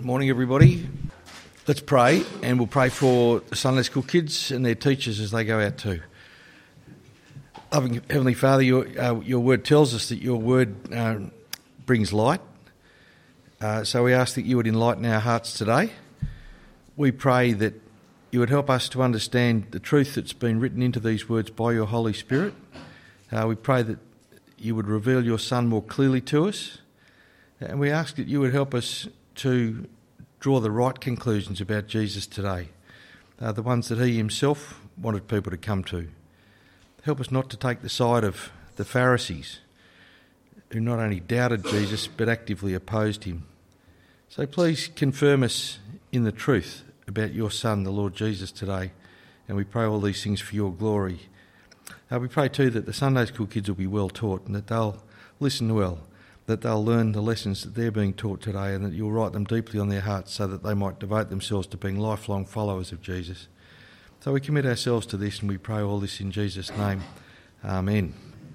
Morning, everybody. Let's pray, and we'll pray for the Sunday school kids and their teachers as they go out too. Loving Heavenly Father, your word tells us that your word brings light. So we ask that you would enlighten our hearts today. We pray that you would help us to understand the truth that's been written into these words by your Holy Spirit. We pray that you would reveal your Son more clearly to us. And we ask that you would help us to draw the right conclusions about Jesus today, the ones that he himself wanted people to come to. Help us not to take the side of the Pharisees, who not only doubted Jesus but actively opposed him. So please confirm us in the truth about your Son, the Lord Jesus, today, and we pray all these things for your glory. We pray too that the Sunday school kids will be well taught and that they'll listen well, that they'll learn the lessons that they're being taught today, and that you'll write them deeply on their hearts so that they might devote themselves to being lifelong followers of Jesus. So we commit ourselves to this and we pray all this in Jesus' name. Amen.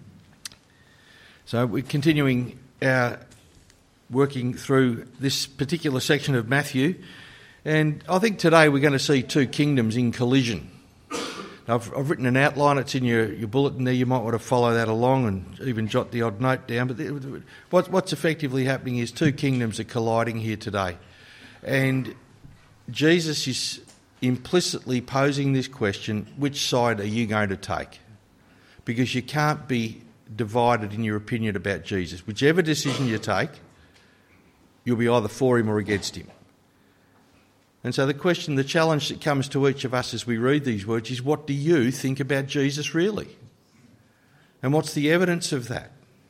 So we're continuing our working through this particular section of Matthew, and I think today we're going to see two kingdoms in collision. Now, I've written an outline, it's in your bulletin there, you might want to follow that along and even jot the odd note down, but what's effectively happening is two kingdoms are colliding here today. And Jesus is implicitly posing this question, which side are you going to take? Because you can't be divided in your opinion about Jesus. Whichever decision you take, you'll be either for him or against him. And so the challenge that comes to each of us as we read these words is, what do you think about Jesus really? And what's the evidence of that?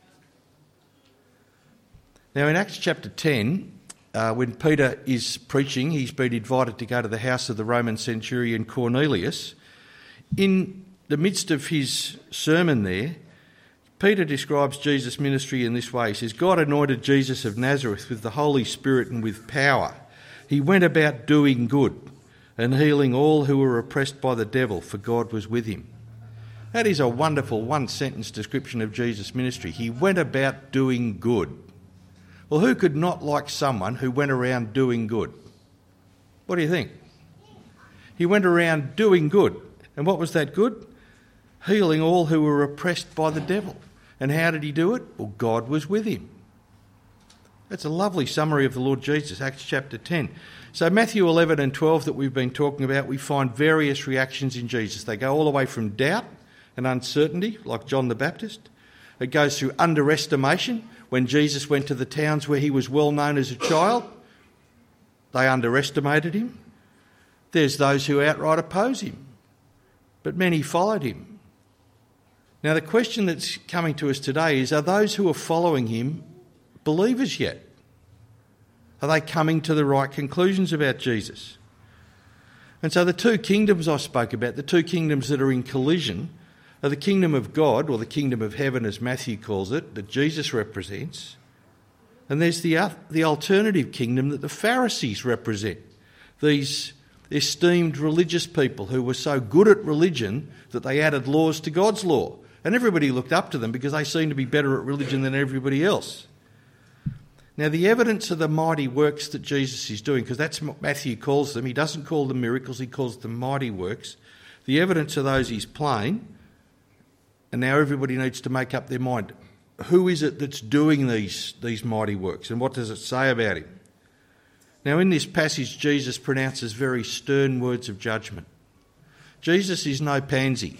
Now in Acts chapter 10, when Peter is preaching, he's been invited to go to the house of the Roman centurion Cornelius. In the midst of his sermon there, Peter describes Jesus' ministry in this way. He says, God anointed Jesus of Nazareth with the Holy Spirit and with power. He went about doing good and healing all who were oppressed by the devil, for God was with him. That is a wonderful one-sentence description of Jesus' ministry. He went about doing good. Well, who could not like someone who went around doing good? What do you think? He went around doing good. And what was that good? Healing all who were oppressed by the devil. And how did he do it? Well, God was with him. That's a lovely summary of the Lord Jesus, Acts chapter 10. So Matthew 11 and 12 that we've been talking about, we find various reactions in Jesus. They go all the way from doubt and uncertainty, like John the Baptist. It goes through underestimation. When Jesus went to the towns where he was well known as a child, they underestimated him. There's those who outright oppose him, but many followed him. Now the question that's coming to us today is, are those who are following him believers yet? Are they coming to the right conclusions about Jesus? And so the two kingdoms I spoke about, the two kingdoms that are in collision, are the kingdom of God, or the kingdom of heaven as Matthew calls it, that Jesus represents, and there's the alternative kingdom that the Pharisees represent, these esteemed religious people who were so good at religion that they added laws to God's law, and everybody looked up to them because they seemed to be better at religion than everybody else. Now, the evidence of the mighty works that Jesus is doing, because that's what Matthew calls them, he doesn't call them miracles, he calls them mighty works. The evidence of those is plain, and now everybody needs to make up their mind. Who is it that's doing these mighty works, and what does it say about him? Now, in this passage, Jesus pronounces very stern words of judgment. Jesus is no pansy.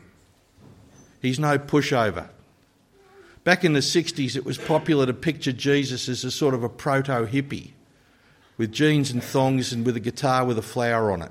He's no pushover. Back in the 60s, it was popular to picture Jesus as a sort of a proto-hippie with jeans and thongs and with a guitar with a flower on it.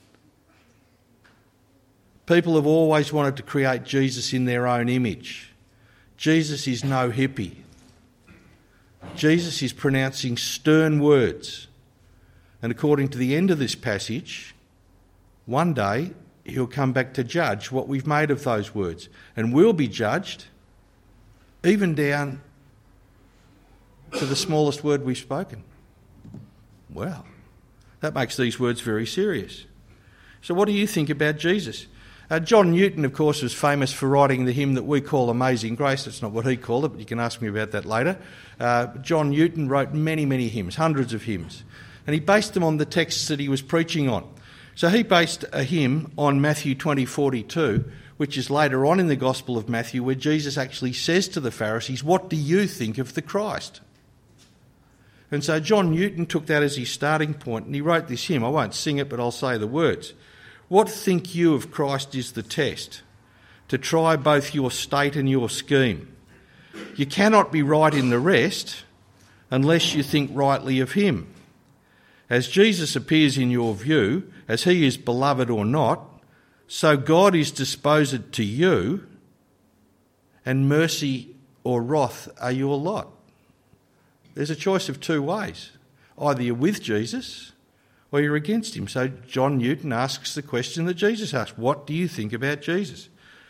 People have always wanted to create Jesus in their own image. Jesus is no hippie. Jesus is pronouncing stern words. And according to the end of this passage, one day he'll come back to judge what we've made of those words. And we'll be judged even down to the smallest word we've spoken. Wow, that makes these words very serious. So what do you think about Jesus? John Newton, of course, was famous for writing the hymn that we call Amazing Grace. That's not what he called it, but you can ask me about that later. John Newton wrote many, many hymns, hundreds of hymns. And he based them on the texts that he was preaching on. So he based a hymn on Matthew 20:42, which is later on in the Gospel of Matthew, where Jesus actually says to the Pharisees, "What do you think of the Christ?" And so John Newton took that as his starting point, and he wrote this hymn. I won't sing it, but I'll say the words. "What think you of Christ is the test, to try both your state and your scheme. You cannot be right in the rest unless you think rightly of him. As Jesus appears in your view, as he is beloved or not, so God is disposed to you, and mercy or wrath are your lot." There's a choice of two ways. Either you're with Jesus or you're against him. So John Newton asks the question that Jesus asked: what do you think about Jesus?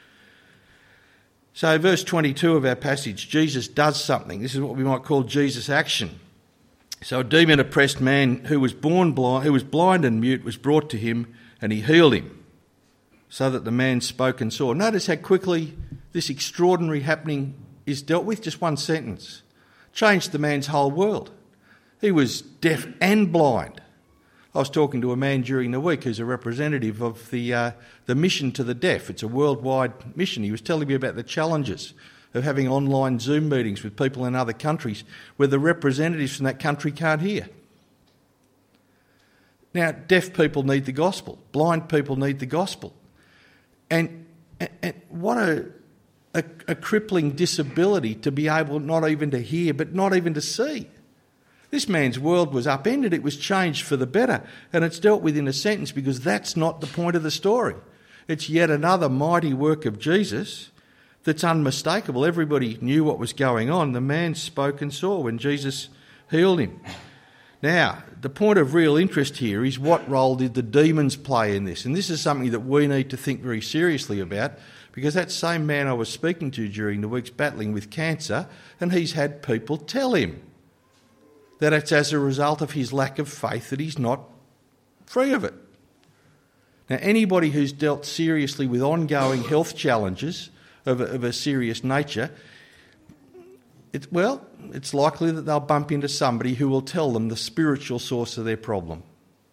So verse 22 of our passage, Jesus does something. This is what we might call Jesus' action. So a demon-oppressed man who was blind and mute was brought to him, and he healed him, so that the man spoke and saw. Notice how quickly this extraordinary happening is dealt with. Just one sentence. Changed the man's whole world. He was deaf and blind. I was talking to a man during the week who's a representative of the Mission to the Deaf. It's a worldwide mission. He was telling me about the challenges of having online Zoom meetings with people in other countries where the representatives from that country can't hear. Now, deaf people need the gospel. Blind people need the gospel. And what a crippling disability to be able not even to hear, but not even to see. This man's world was upended. It was changed for the better. And it's dealt with in a sentence because that's not the point of the story. It's yet another mighty work of Jesus that's unmistakable. Everybody knew what was going on. The man spoke and saw when Jesus healed him. Now, the point of real interest here is what role did the demons play in this? And this is something that we need to think very seriously about, because that same man I was speaking to during the week's battling with cancer, and he's had people tell him that it's as a result of his lack of faith that he's not free of it. Now, anybody who's dealt seriously with ongoing health challenges of a serious nature, it's likely that they'll bump into somebody who will tell them the spiritual source of their problem.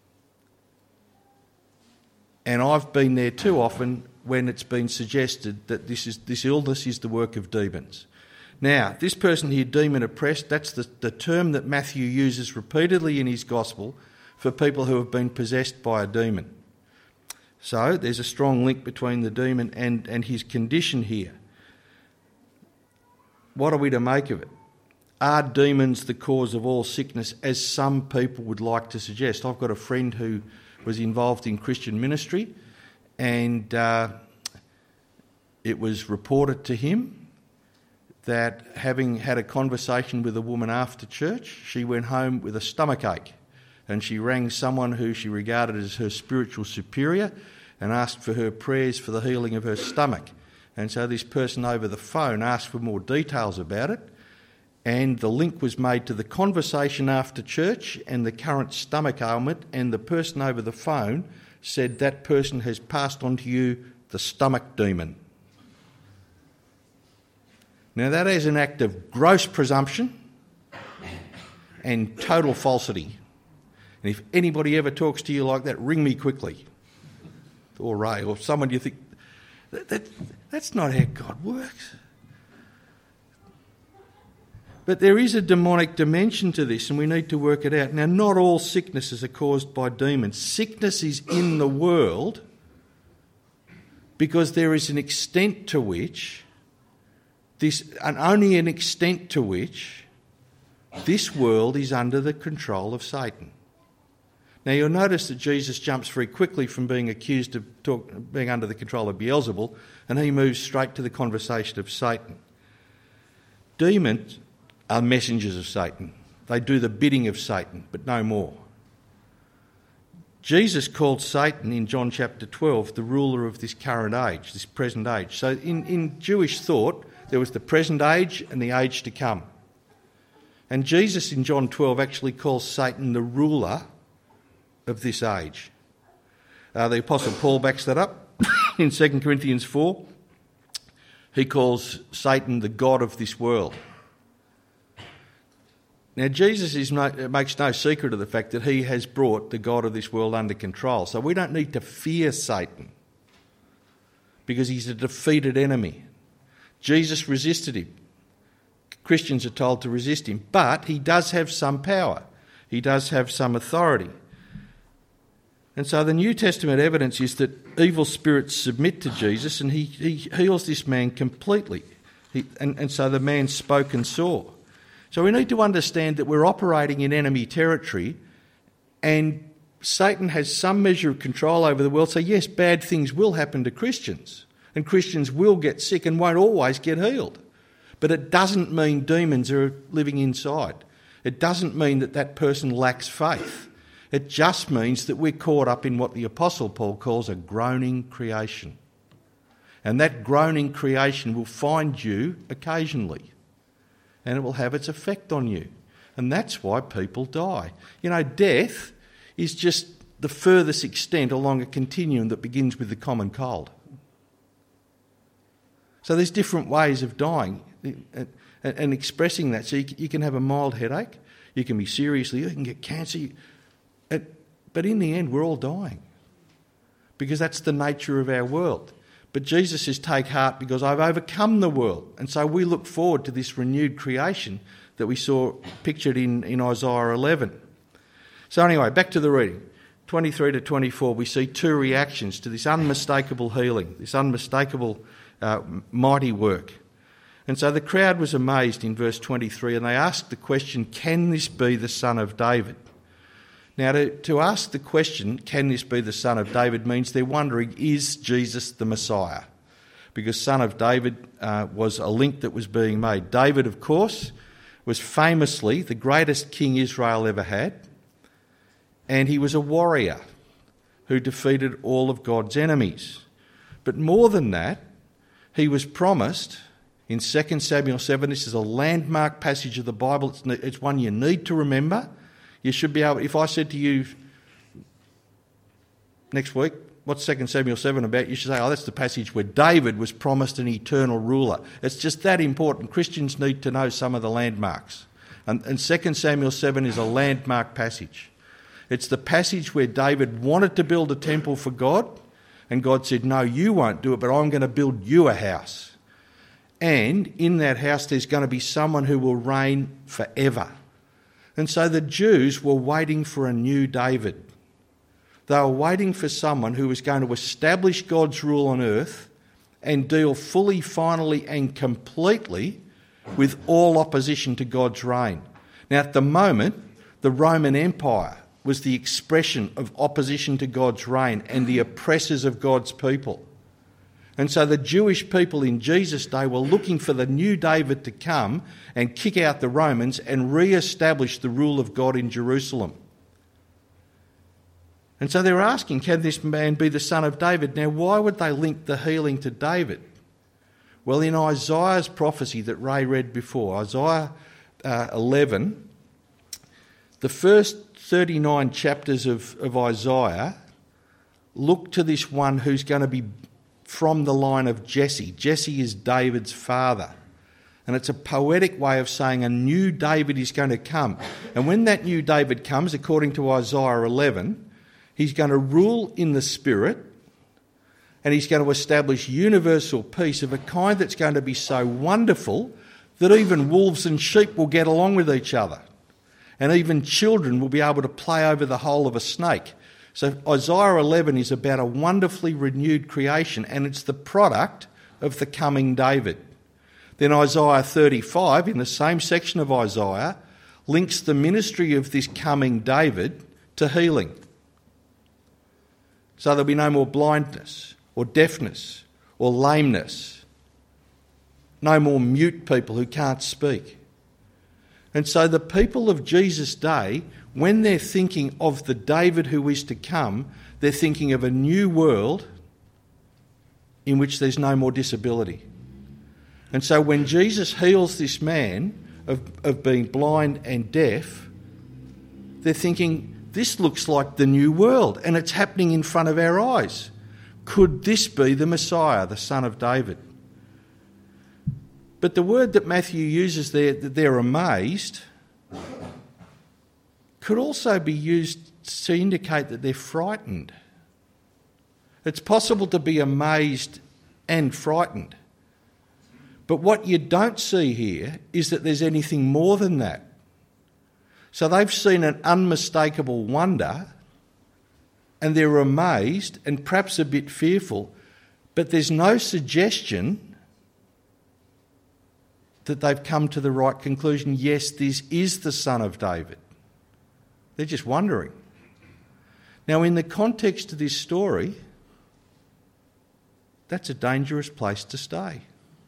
And I've been there too often when it's been suggested that this illness is the work of demons. Now, this person here, demon oppressed, that's the term that Matthew uses repeatedly in his gospel for people who have been possessed by a demon. So there's a strong link between the demon and his condition here. What are we to make of it? Are demons the cause of all sickness, as some people would like to suggest? I've got a friend who was involved in Christian ministry, and it was reported to him that having had a conversation with a woman after church, she went home with a stomachache, and she rang someone who she regarded as her spiritual superior and asked for her prayers for the healing of her stomach. And so this person over the phone asked for more details about it, and the link was made to the conversation after church and the current stomach ailment, and the person over the phone said that person has passed on to you the stomach demon. Now that is an act of gross presumption and total falsity. And if anybody ever talks to you like that, ring me quickly. Or Ray, or someone you think, that's not how God works. But there is a demonic dimension to this, and we need to work it out. Now, not all sicknesses are caused by demons. Sickness is in the world because there is an extent to which only an extent to which this world is under the control of Satan. Now you'll notice that Jesus jumps very quickly from being accused of being under the control of Beelzebul, and he moves straight to the conversation of Satan. Demons are messengers of Satan. They do the bidding of Satan, but no more. Jesus called Satan in John chapter 12 the ruler of this current age, this present age. So in Jewish thought, there was the present age and the age to come. And Jesus in John 12 actually calls Satan the ruler of this age. The Apostle Paul backs that up in 2 Corinthians 4. He calls Satan the god of this world. Now, Jesus makes no secret of the fact that he has brought the God of this world under control. So we don't need to fear Satan because he's a defeated enemy. Jesus resisted him. Christians are told to resist him, but he does have some power. He does have some authority. And so the New Testament evidence is that evil spirits submit to Jesus, and he heals this man completely. And so the man spoke and saw. So we need to understand that we're operating in enemy territory, and Satan has some measure of control over the world. So yes, bad things will happen to Christians, and Christians will get sick and won't always get healed. But it doesn't mean demons are living inside. It doesn't mean that that person lacks faith. It just means that we're caught up in what the Apostle Paul calls a groaning creation. And that groaning creation will find you occasionally, and it will have its effect on you. And that's why people die. You know, death is just the furthest extent along a continuum that begins with the common cold. So there's different ways of dying and expressing that. So you can have a mild headache, you can be seriously ill, you can get cancer. But in the end, we're all dying because that's the nature of our world. But Jesus says, take heart because I've overcome the world. And so we look forward to this renewed creation that we saw pictured in Isaiah 11. So anyway, back to the reading. 23 to 24, we see two reactions to this unmistakable healing, this unmistakable mighty work. And so the crowd was amazed in verse 23, and they asked the question, can this be the son of David? Now, to ask the question, can this be the son of David, means they're wondering, is Jesus the Messiah? Because son of David was a link that was being made. David, of course, was famously the greatest king Israel ever had, and he was a warrior who defeated all of God's enemies. But more than that, he was promised in 2 Samuel 7, this is a landmark passage of the Bible, it's one you need to remember. You should be able, if I said to you next week, what's 2 Samuel 7 about? You should say, oh, that's the passage where David was promised an eternal ruler. It's just that important. Christians need to know some of the landmarks. And 2 Samuel 7 is a landmark passage. It's the passage where David wanted to build a temple for God, and God said, no, you won't do it, but I'm going to build you a house. And in that house there's going to be someone who will reign forever. And so the Jews were waiting for a new David. They were waiting for someone who was going to establish God's rule on earth and deal fully, finally and completely with all opposition to God's reign. Now, at the moment, the Roman Empire was the expression of opposition to God's reign and the oppressors of God's people. And so the Jewish people in Jesus' day were looking for the new David to come and kick out the Romans and re-establish the rule of God in Jerusalem. And so they were asking, can this man be the son of David? Now, why would they link the healing to David? Well, in Isaiah's prophecy that Ray read before, Isaiah 11, the first 39 chapters of Isaiah look to this one who's going to be from the line of Jesse. Jesse is David's father. And it's a poetic way of saying a new David is going to come. And when that new David comes, according to Isaiah 11, he's going to rule in the Spirit, and he's going to establish universal peace of a kind that's going to be so wonderful that even wolves and sheep will get along with each other. And even children will be able to play over the hole of a snake. So Isaiah 11 is about a wonderfully renewed creation, and it's the product of the coming David. Then Isaiah 35, in the same section of Isaiah, links the ministry of this coming David to healing. So there'll be no more blindness or deafness or lameness. No more mute people who can't speak. And so the people of Jesus' day, when they're thinking of the David who is to come, they're thinking of a new world in which there's no more disability. And so when Jesus heals this man of being blind and deaf, they're thinking, this looks like the new world, and it's happening in front of our eyes. Could this be the Messiah, the son of David? But the word that Matthew uses there, that they're amazed, could also be used to indicate that they're frightened. It's possible to be amazed and frightened. But what you don't see here is that there's anything more than that. So they've seen an unmistakable wonder and they're amazed and perhaps a bit fearful, but there's no suggestion that they've come to the right conclusion. Yes, this is the Son of David. They're just wondering. Now, in the context of this story, that's a dangerous place to stay.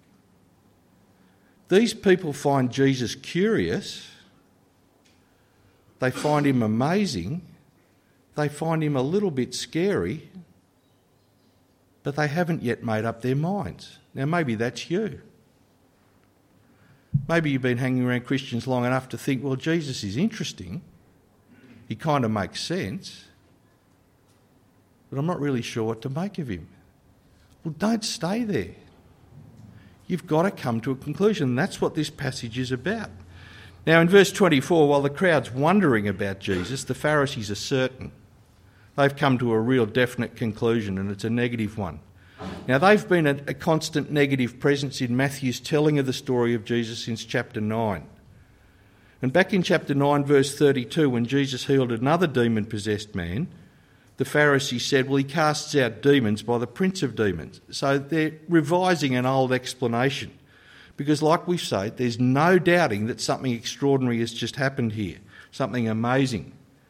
These people find Jesus curious, they find him amazing, they find him a little bit scary, but they haven't yet made up their minds. Now, maybe that's you. Maybe you've been hanging around Christians long enough to think, well, Jesus is interesting, he kind of makes sense, but I'm not really sure what to make of him. Well, don't stay there. You've got to come to a conclusion. And that's what this passage is about. Now, in verse 24, while the crowd's wondering about Jesus, the Pharisees are certain. They've come to a real definite conclusion, and it's a negative one. Now, they've been a constant negative presence in Matthew's telling of the story of Jesus since chapter 9. And back in chapter 9, verse 32, when Jesus healed another demon-possessed man, the Pharisees said, well, he casts out demons by the prince of demons. So they're revising an old explanation because, like we say, there's no doubting that something extraordinary has just happened here, something amazing.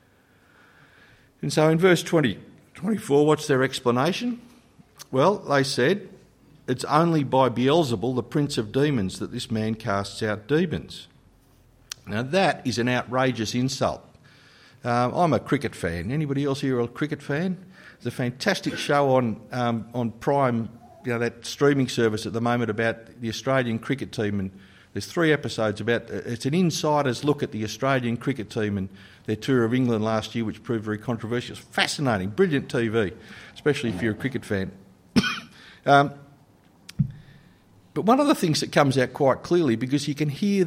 And so in verse 24, what's their explanation? Well, they said, it's only by Beelzebul, the prince of demons, that this man casts out demons. Now that is an outrageous insult. I'm a cricket fan. Anybody else here a cricket fan? There's a fantastic show on Prime, that streaming service at the moment about the Australian cricket team, and there's 3 episodes about. It's an insider's look at the Australian cricket team and their tour of England last year, which proved very controversial. It's fascinating, brilliant TV, especially if you're a cricket fan. But one of the things that comes out quite clearly, because you can hear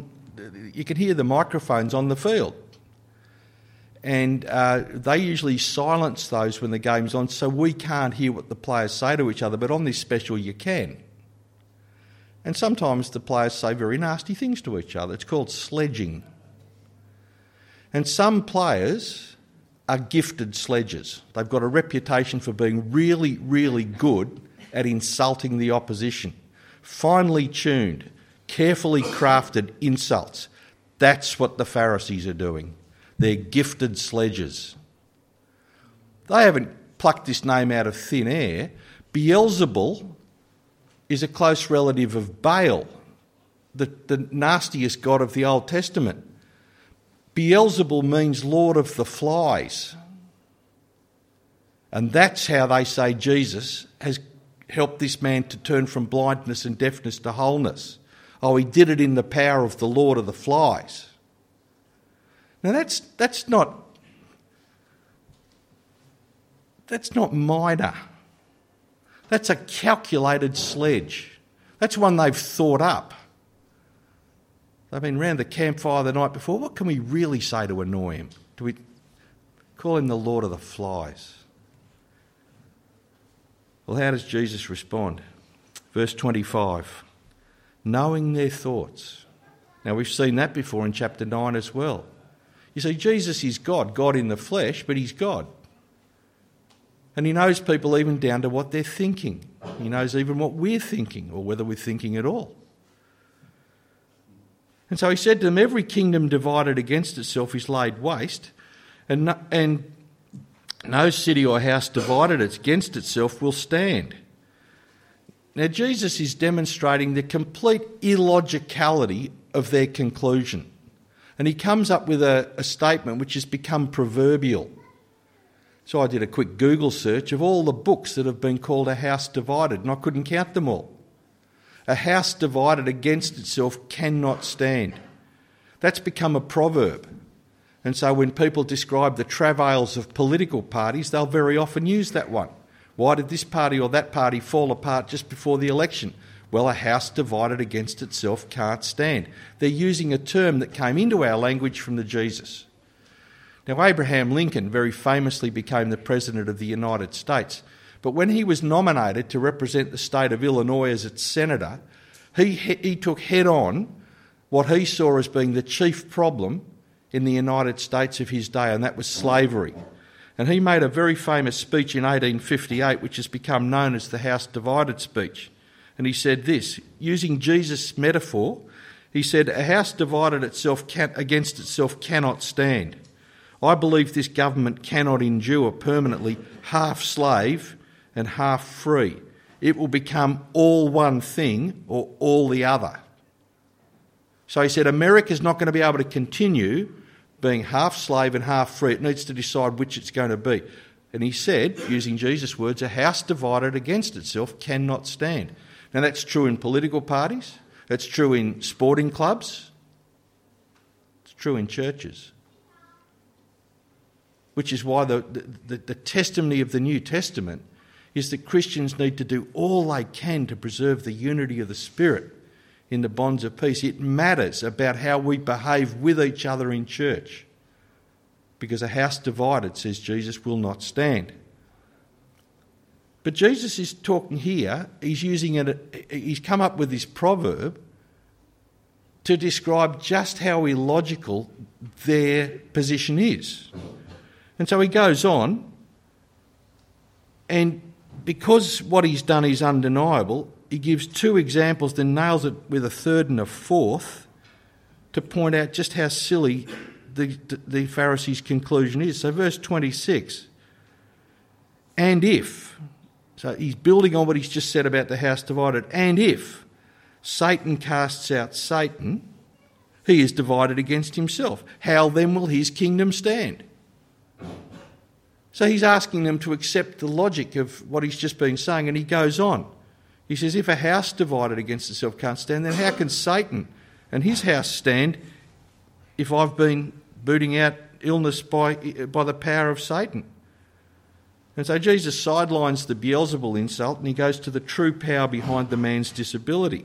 the microphones on the field. And they usually silence those when the game's on, so we can't hear what the players say to each other, but on this special you can. And sometimes the players say very nasty things to each other. It's called sledging. And some players are gifted sledgers. They've got a reputation for being really, really good at insulting the opposition. Finely tuned, carefully crafted insults. That's what the Pharisees are doing. They're gifted sledgers. They haven't plucked this name out of thin air. Beelzebul is a close relative of Baal, the nastiest god of the Old Testament. Beelzebul means Lord of the Flies. And that's how they say Jesus has helped this man to turn from blindness and deafness to wholeness. Oh, he did it in the power of the Lord of the Flies. Now that's not minor. That's a calculated sledge. That's one they've thought up. They've been round the campfire the night before. What can we really say to annoy him? Do we call him the Lord of the Flies? Well, how does Jesus respond? Verse 25, knowing their thoughts. Now, we've seen that before in chapter 9 as well. You see, Jesus is God, God in the flesh, but he's God. And he knows people even down to what they're thinking. He knows even what we're thinking, or whether we're thinking at all. And so he said to them, every kingdom divided against itself is laid waste, and no city or house divided against itself will stand. Now, Jesus is demonstrating the complete illogicality of their conclusion. And he comes up with a statement which has become proverbial. So I did a quick Google search of all the books that have been called A House Divided, and I couldn't count them all. A house divided against itself cannot stand. That's become a proverb. And so when people describe the travails of political parties, they'll very often use that one. Why did this party or that party fall apart just before the election? Well, a house divided against itself can't stand. They're using a term that came into our language from the Jesus. Now, Abraham Lincoln very famously became the President of the United States, but when he was nominated to represent the state of Illinois as its senator, he took head on what he saw as being the chief problem in the United States of his day, and that was slavery. And he made a very famous speech in 1858, which has become known as the House Divided speech. And he said this, using Jesus' metaphor, he said, "A house divided against itself cannot stand. I believe this government cannot endure permanently half slave and half free. It will become all one thing or all the other." So he said, America's not going to be able to continue being half slave and half free. It needs to decide which it's going to be. And he said, using Jesus' words, "A house divided against itself cannot stand." Now that's true in political parties, that's true in sporting clubs, it's true in churches. Which is why the testimony of the New Testament is that Christians need to do all they can to preserve the unity of the Spirit in the bonds of peace. It matters about how we behave with each other in church, because a house divided, says Jesus, will not stand. But Jesus is talking here, he's come up with this proverb to describe just how illogical their position is. And so he goes on, and because what he's done is undeniable, he gives two examples, then nails it with a third and a fourth to point out just how silly the Pharisees' conclusion is. So verse 26, and if, so he's building on what he's just said about the house divided, and if Satan casts out Satan, he is divided against himself. How then will his kingdom stand? So he's asking them to accept the logic of what he's just been saying, and he goes on. He says, if a house divided against itself can't stand, then how can Satan and his house stand if I've been booting out illness by the power of Satan? And so Jesus sidelines the Beelzebul insult and he goes to the true power behind the man's disability.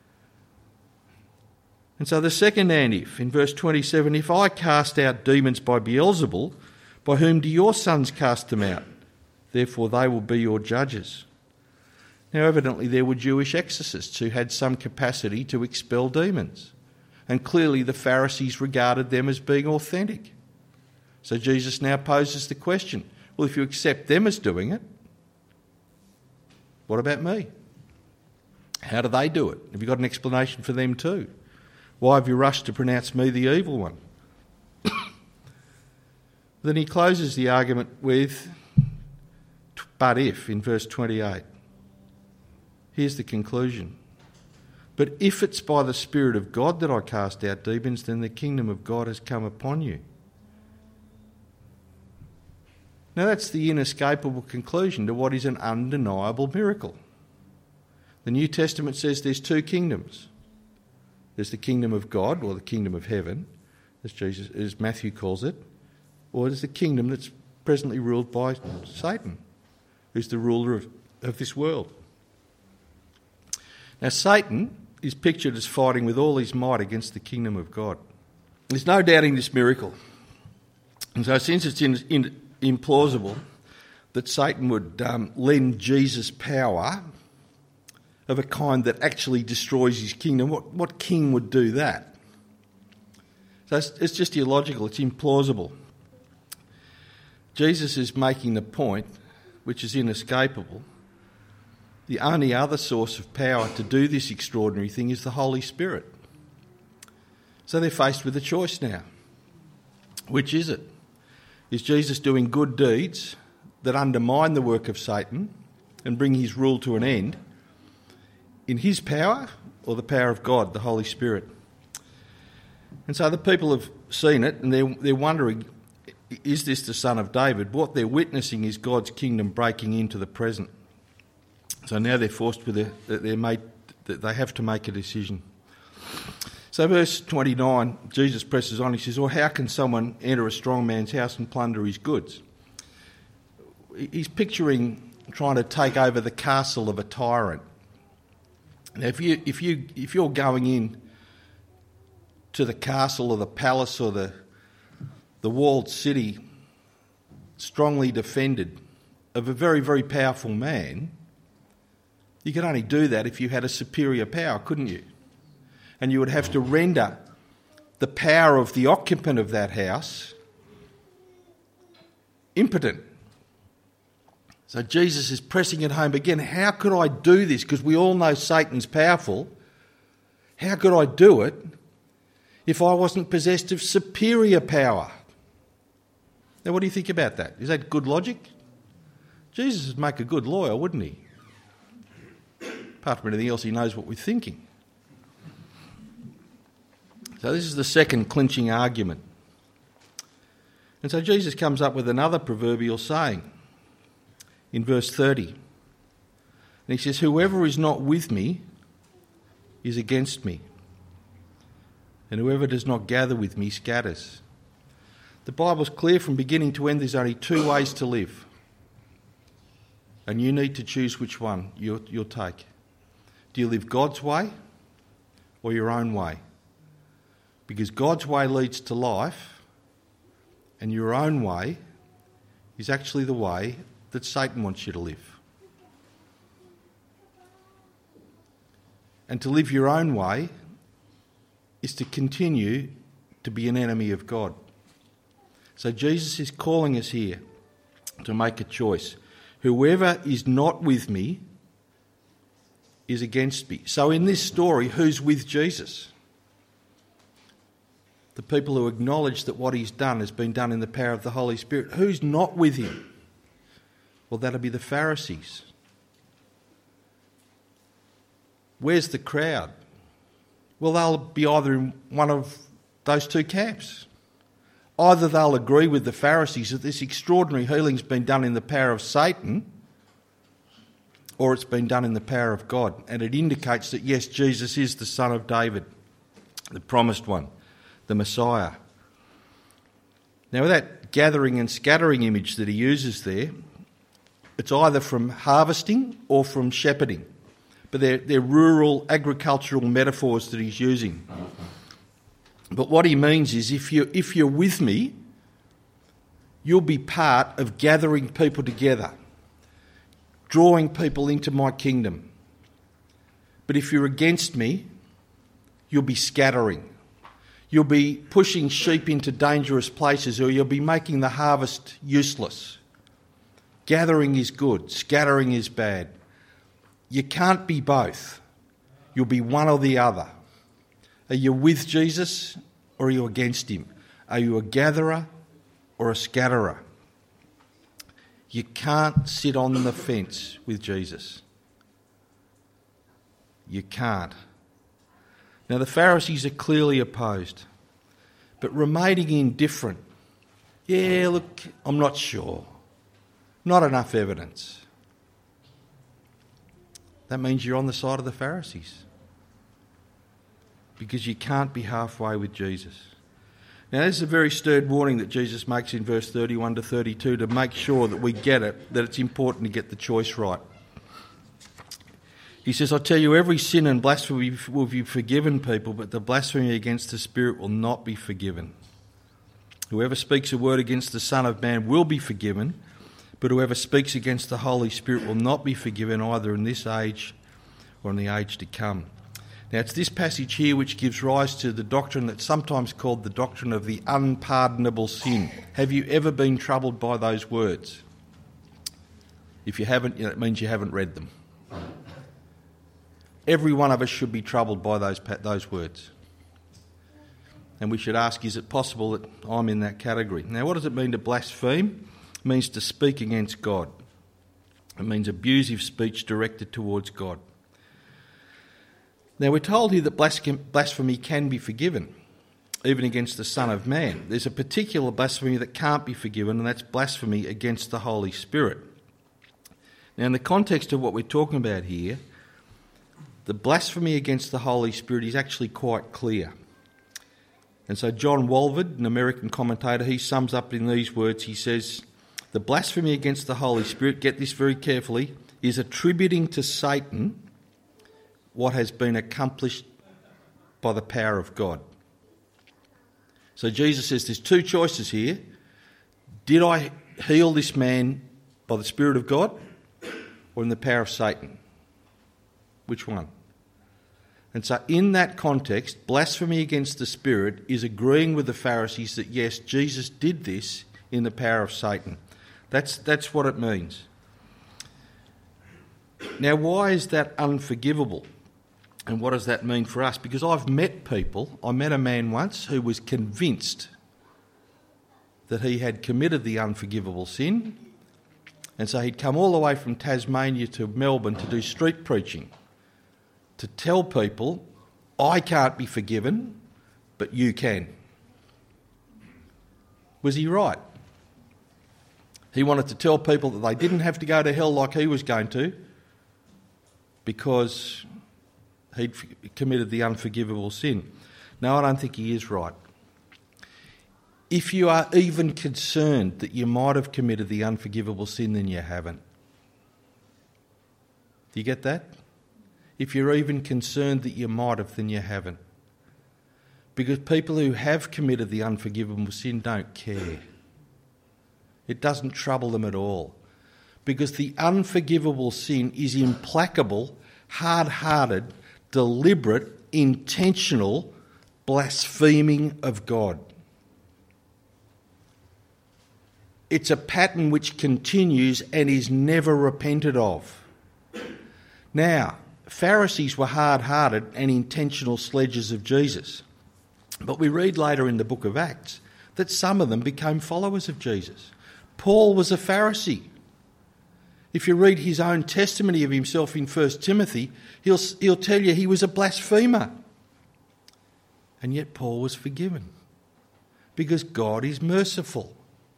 And so the second and if, in verse 27, if I cast out demons by Beelzebul, by whom do your sons cast them out? Therefore they will be your judges. Now evidently there were Jewish exorcists who had some capacity to expel demons. And clearly the Pharisees regarded them as being authentic. So Jesus now poses the question, well, if you accept them as doing it, what about me? How do they do it? Have you got an explanation for them too? Why have you rushed to pronounce me the evil one? Then he closes the argument with, but if, in verse 28. Here's the conclusion. But if it's by the Spirit of God that I cast out demons, then the kingdom of God has come upon you. Now that's the inescapable conclusion to what is an undeniable miracle. The New Testament says there's two kingdoms. There's the kingdom of God, or the kingdom of heaven, as Matthew calls it, or there's the kingdom that's presently ruled by Satan, who's the ruler of this world. Now Satan is pictured as fighting with all his might against the kingdom of God. There's no doubting this miracle. And so since it's implausible that Satan would lend Jesus power of a kind that actually destroys his kingdom, what king would do that? So it's just illogical, it's implausible. Jesus is making the point, which is inescapable. The only other source of power to do this extraordinary thing is the Holy Spirit. So they're faced with a choice now. Which is it? Is Jesus doing good deeds that undermine the work of Satan and bring his rule to an end in his power, or the power of God, the Holy Spirit? And so the people have seen it and they're wondering, is this the Son of David? What they're witnessing is God's kingdom breaking into the present. So now they're forced with they have to make a decision. So verse 29, Jesus presses on. He says, well, how can someone enter a strong man's house and plunder his goods? He's picturing trying to take over the castle of a tyrant. Now, if you're going in to the castle or the palace or the walled city, strongly defended, of a very, very powerful man, you could only do that if you had a superior power, couldn't you? And you would have to render the power of the occupant of that house impotent. So Jesus is pressing it home again. How could I do this? Because we all know Satan's powerful. How could I do it if I wasn't possessed of superior power? Now, what do you think about that? Is that good logic? Jesus would make a good lawyer, wouldn't he? Apart from anything else, he knows what we're thinking. So this is the second clinching argument. And so Jesus comes up with another proverbial saying in verse 30. And he says, "Whoever is not with me is against me, and whoever does not gather with me scatters." The Bible's clear from beginning to end. There's only two ways to live. And you need to choose which one you'll take. Do you live God's way or your own way? Because God's way leads to life, and your own way is actually the way that Satan wants you to live. And to live your own way is to continue to be an enemy of God. So Jesus is calling us here to make a choice. Whoever is not with me is against me. So in this story, who's with Jesus? The people who acknowledge that what he's done has been done in the power of the Holy Spirit. Who's not with him? Well, that'll be the Pharisees. Where's the crowd? Well, they'll be either in one of those two camps. Either they'll agree with the Pharisees that this extraordinary healing's been done in the power of Satan, or it's been done in the power of God. And it indicates that, yes, Jesus is the Son of David, the promised one, the Messiah. Now, with that gathering and scattering image that he uses there, it's either from harvesting or from shepherding. But they're rural agricultural metaphors that he's using. But what he means is if you're with me, you'll be part of gathering people together, drawing people into my kingdom. But if you're against me, you'll be scattering. You'll be pushing sheep into dangerous places, or you'll be making the harvest useless. Gathering is good, scattering is bad. You can't be both. You'll be one or the other. Are you with Jesus or are you against him? Are you a gatherer or a scatterer? You can't sit on the fence with Jesus. You can't. Now, the Pharisees are clearly opposed, but remaining indifferent. Yeah, look, I'm not sure. Not enough evidence. That means you're on the side of the Pharisees, because you can't be halfway with Jesus. Now, this is a very stern warning that Jesus makes in verse 31 to 32 to make sure that we get it, that it's important to get the choice right. He says, "I tell you, every sin and blasphemy will be forgiven people, but the blasphemy against the Spirit will not be forgiven. Whoever speaks a word against the Son of Man will be forgiven, but whoever speaks against the Holy Spirit will not be forgiven either in this age or in the age to come." Now, it's this passage here which gives rise to the doctrine that's sometimes called the doctrine of the unpardonable sin. Have you ever been troubled by those words? If you haven't, it means you haven't read them. Every one of us should be troubled by those words. And we should ask, is it possible that I'm in that category? Now, what does it mean to blaspheme? It means to speak against God. It means abusive speech directed towards God. Now, we're told here that blasphemy can be forgiven, even against the Son of Man. There's a particular blasphemy that can't be forgiven, and that's blasphemy against the Holy Spirit. Now, in the context of what we're talking about here, the blasphemy against the Holy Spirit is actually quite clear. And so John Walvoord, an American commentator, he sums up in these words. He says, "The blasphemy against the Holy Spirit," get this very carefully, "is attributing to Satan what has been accomplished by the power of God." So Jesus says there's two choices here. Did I heal this man by the Spirit of God or in the power of Satan? Which one? And so in that context, blasphemy against the Spirit is agreeing with the Pharisees that yes, Jesus did this in the power of Satan. That's what it means. Now, why is that unforgivable? And what does that mean for us? Because I've met people. I met a man once who was convinced that he had committed the unforgivable sin, and so he'd come all the way from Tasmania to Melbourne to do street preaching, to tell people, I can't be forgiven, but you can. Was he right? He wanted to tell people that they didn't have to go to hell like he was going to because he'd committed the unforgivable sin. No, I don't think he is right. If you are even concerned that you might have committed the unforgivable sin, then you haven't. Do you get that? If you're even concerned that you might have, then you haven't. Because people who have committed the unforgivable sin don't care. It doesn't trouble them at all. Because the unforgivable sin is implacable, hard-hearted, deliberate, intentional blaspheming of God. It's a pattern which continues and is never repented of. Now, Pharisees were hard-hearted and intentional sledges of Jesus. But we read later in the book of Acts that some of them became followers of Jesus. Paul was a Pharisee. If you read his own testimony of himself in 1 Timothy, he'll tell you he was a blasphemer. And yet Paul was forgiven because God is merciful.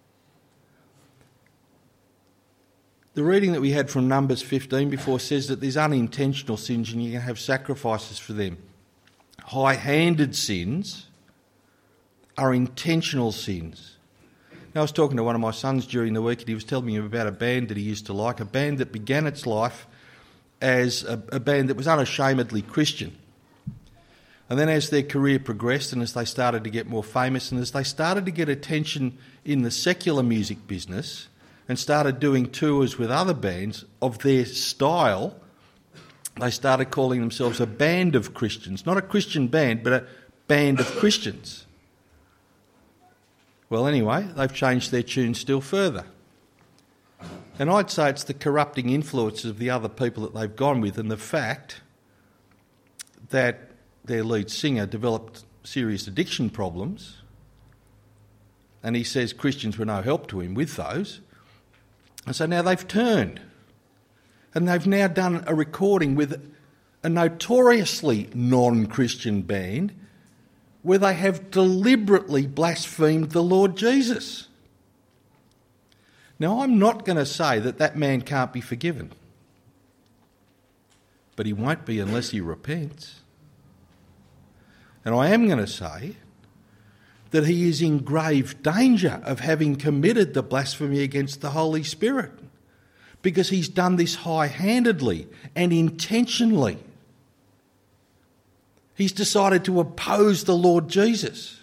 The reading that we had from Numbers 15 before says that there's unintentional sins and you can have sacrifices for them. High-handed sins are intentional sins. Now, I was talking to one of my sons during the week and he was telling me about a band that he used to like, a band that began its life as a band that was unashamedly Christian. And then as their career progressed and as they started to get more famous and as they started to get attention in the secular music business and started doing tours with other bands of their style, they started calling themselves a band of Christians. Not a Christian band, but a band of Christians. Well, anyway, they've changed their tune still further. And I'd say it's the corrupting influences of the other people that they've gone with and the fact that their lead singer developed serious addiction problems, and he says Christians were no help to him with those. And so now they've turned, and they've now done a recording with a notoriously non-Christian band where they have deliberately blasphemed the Lord Jesus. Now, I'm not going to say that that man can't be forgiven, but he won't be unless he repents. And I am going to say that he is in grave danger of having committed the blasphemy against the Holy Spirit because he's done this high-handedly and intentionally. He's decided to oppose the Lord Jesus.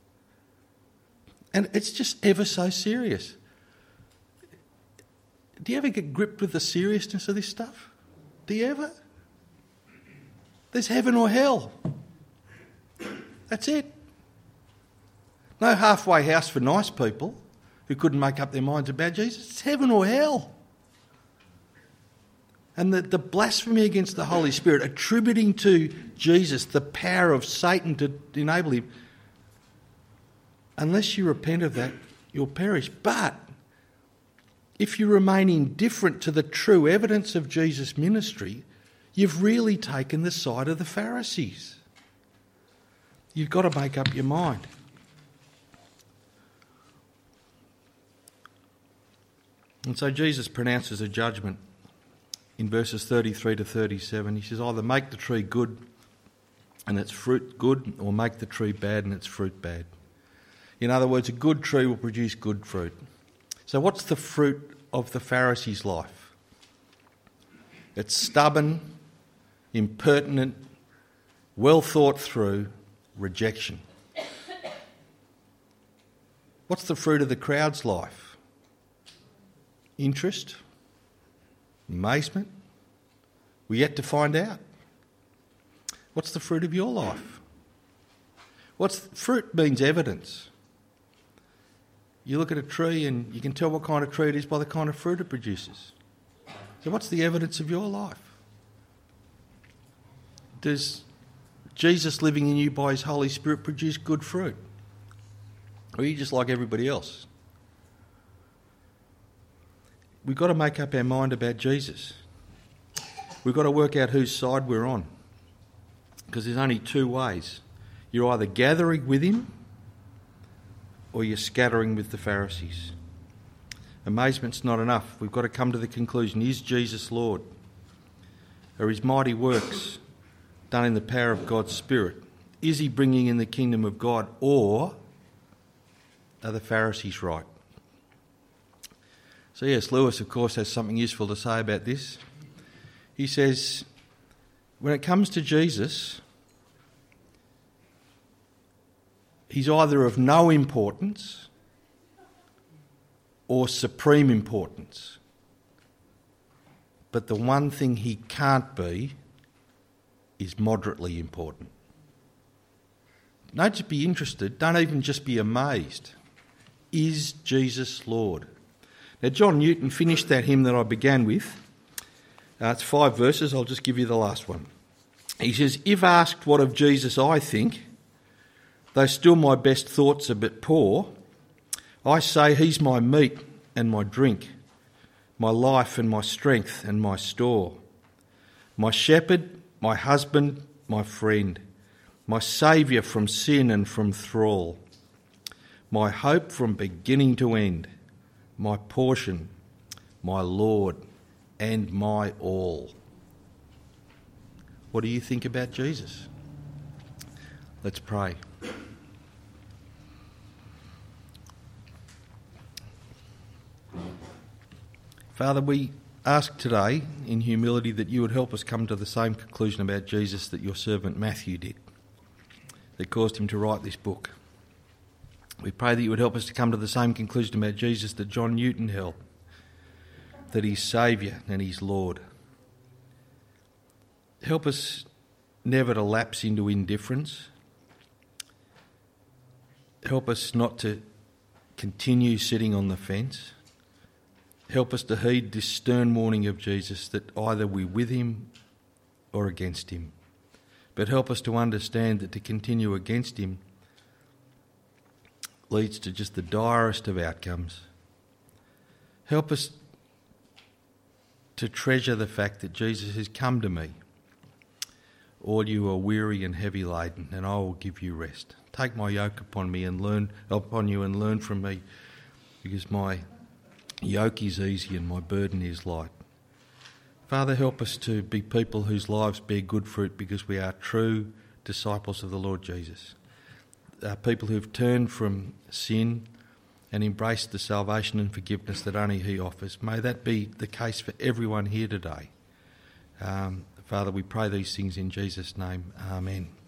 And it's just ever so serious. Do you ever get gripped with the seriousness of this stuff? Do you ever? There's heaven or hell. That's it. No halfway house for nice people who couldn't make up their minds about Jesus. It's heaven or hell. And the blasphemy against the Holy Spirit, attributing to Jesus the power of Satan to enable him, unless you repent of that, you'll perish. But if you remain indifferent to the true evidence of Jesus' ministry, you've really taken the side of the Pharisees. You've got to make up your mind. And so Jesus pronounces a judgment in verses 33 to 37. He says, either make the tree good and its fruit good, or make the tree bad and its fruit bad. In other words, a good tree will produce good fruit. So what's the fruit of the Pharisees' life? It's stubborn, impertinent, well thought through rejection. What's the fruit of the crowd's life? Interest? Amazement? We're yet to find out. What's the fruit of your life? Fruit means evidence. You look at a tree and you can tell what kind of tree it is by the kind of fruit it produces. So what's the evidence of your life? Does Jesus living in you by his Holy Spirit produce good fruit? Or are you just like everybody else? We've got to make up our mind about Jesus. We've got to work out whose side we're on. Because there's only two ways. You're either gathering with him or you're scattering with the Pharisees. Amazement's not enough. We've got to come to the conclusion, is Jesus Lord? Are his mighty works done in the power of God's Spirit? Is he bringing in the kingdom of God, or are the Pharisees right? C.S. Lewis, of course, has something useful to say about this. He says, when it comes to Jesus, he's either of no importance or supreme importance. But the one thing he can't be is moderately important. Don't just be interested, don't even just be amazed. Is Jesus Lord? Now, John Newton finished that hymn that I began with. It's 5 verses, I'll just give you the last one. He says, if asked what of Jesus I think, though still my best thoughts are but poor, I say he's my meat and my drink, my life and my strength and my store, my shepherd, my husband, my friend, my saviour from sin and from thrall, my hope from beginning to end, my portion, my Lord, and my all. What do you think about Jesus? Let's pray. Father, we ask today in humility that you would help us come to the same conclusion about Jesus that your servant Matthew did, that caused him to write this book. We pray that you would help us to come to the same conclusion about Jesus that John Newton held, that he's Saviour and he's Lord. Help us never to lapse into indifference. Help us not to continue sitting on the fence. Help us to heed this stern warning of Jesus that either we're with him or against him. But help us to understand that to continue against him leads to just the direst of outcomes. Help us to treasure the fact that Jesus has come to me. All you are weary and heavy laden, and I will give you rest. Take my yoke upon you and learn from me, because my yoke is easy and my burden is light. Father, help us to be people whose lives bear good fruit because we are true disciples of the Lord Jesus. People who've turned from sin and embraced the salvation and forgiveness that only he offers. May that be the case for everyone here today. Father, we pray these things in Jesus' name. Amen.